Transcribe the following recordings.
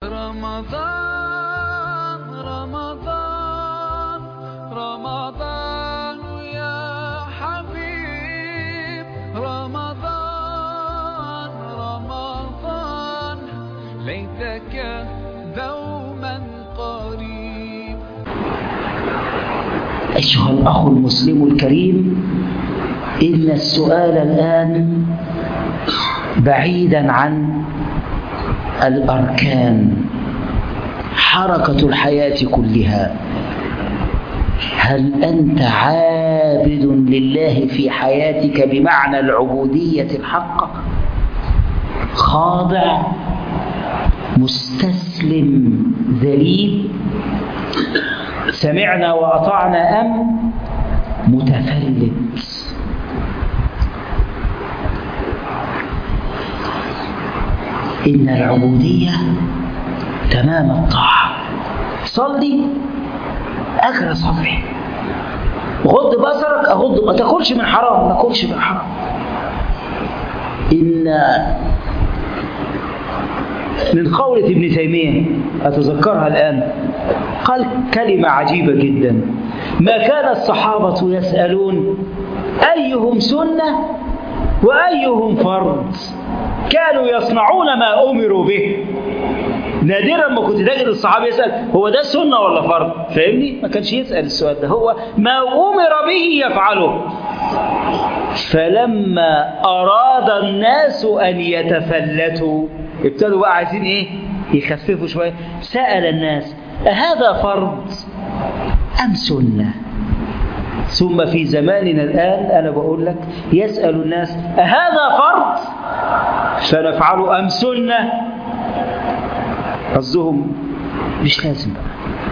رمضان رمضان رمضان يا حبيب رمضان رمضان ليتك دوما قريب. أيها الأخ المسلم الكريم، إن السؤال الآن بعيدا عن الأركان، حركة الحياة كلها. هل أنت عابد لله في حياتك بمعنى العبودية الحقة؟ خاضع، مستسلم، ذليل، سمعنا وأطعنا، أم متفلت؟ إن العبودية تمام الطاعة. صلي أجر صلي، غض بصرك أغض، ما تاكلش من حرام، ما تاكلش من حرام. إن من قولة ابن تيمية أتذكرها الآن، قال كلمة عجيبة جدا: ما كان الصحابة يسألون أيهم سنة وأيهم فرض، كانوا يصنعون ما أمروا به. نادرا ما كنت تجد الصحابي يسأل هو ده سنة ولا فرض، فاهمني؟ ما كانش يسأل السؤال ده، هو ما أمر به يفعله. فلما أراد الناس أن يتفلتوا ابتدوا بقى عايزين إيه؟ يخففوا شوية. سأل الناس أهذا فرض أم سنة؟ ثم في زماننا الآن أنا بقول لك يسأل الناس أهذا فرض فنفعله أم سنة؟ قصدهم مش لازم بقى.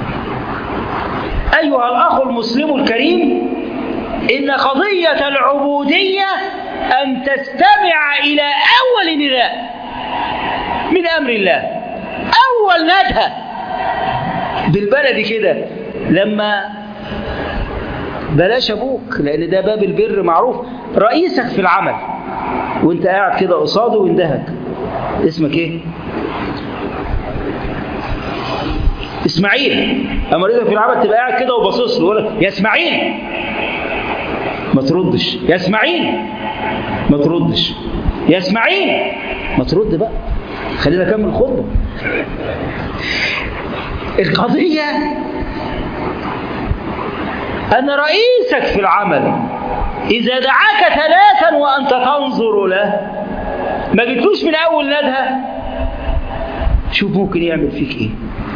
أيها الأخ المسلم الكريم، إن قضية العبودية أن تستمع إلى أول نداء من أمر الله، أول نداء بالبلد كده. لما بلاش أبوك، لأن ده باب البر معروف، رئيسك في العمل وانت قاعد كده قصاده ويندهك اسمك ايه؟ اسماعيل. اما رئيسك في العمل تبقى قاعد كده وباصص له ولا يا اسماعيل، ما تردش. يا اسماعيل ما تردش. يا اسماعيل ما ترد بقى، خلينا نكمل الخطبه. القضيه أن رئيسك في العمل إذا دعاك ثلاثا وأنت تنظر له، ما جيتلوش من أول ندهة، شوف ممكن يعمل فيك إيه.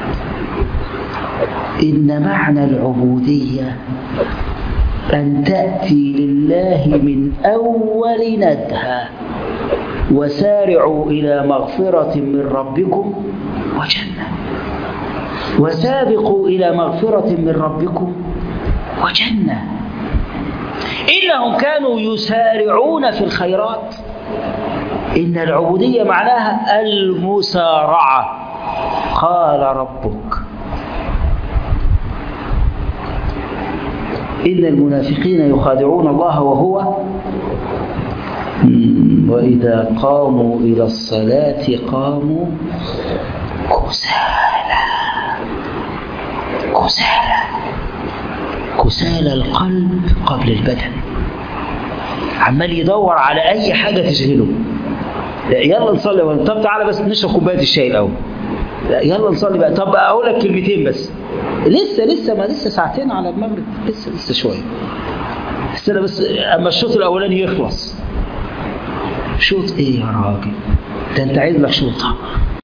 إن معنى العبودية أن تأتي لله من أول ندهة. وسارعوا إلى مغفرة من ربكم وجنة، وسابقوا إلى مغفرة من ربكم وجنة. إنهم كانوا يسارعون في الخيرات. إن العبودية معناها المسارعة. قال ربك إن المنافقين يخادعون الله وهو وإذا قاموا إلى الصلاة قاموا كسالى. كسالى، كسالى القلب قبل البدن، عمال يدور على أي حاجة تشغله. يلا نصلي، طب تعالى بس نشرب كوباية الشاي الأول، يلا نصلي بقى، طب أقول لك كلمتين بس، لسه ساعتين على المغرب، لسه شوية، استنى بس أما الشوط الأولاني يخلص. شوط إيه يا راجل؟ ده أنت عايز لك شوطة.